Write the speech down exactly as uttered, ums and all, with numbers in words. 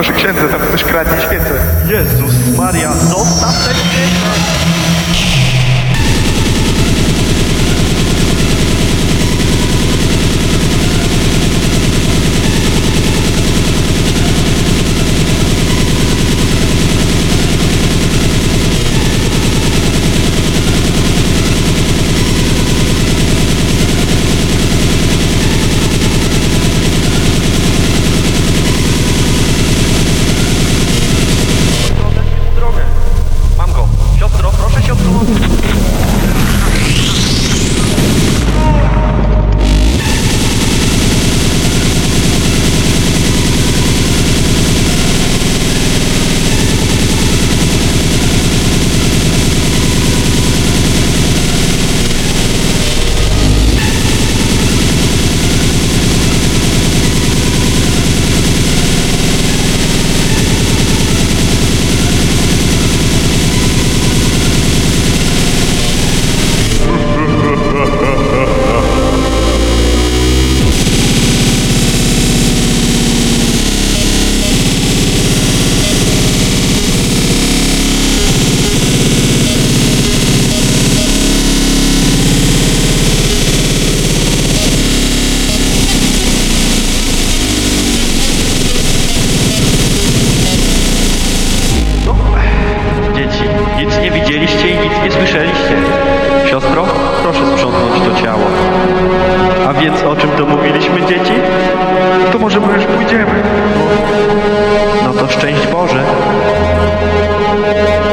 proszę księdza, tam ktoś kradnie świecę. Jezus Maria, zostaw te świece! Mam go. Siostro, proszę siostro. Nic nie widzieliście i nic nie słyszeliście. Siostro, proszę sprzątnąć to ciało. A więc o czym to mówiliśmy, dzieci? To może my już pójdziemy. No to szczęść Boże.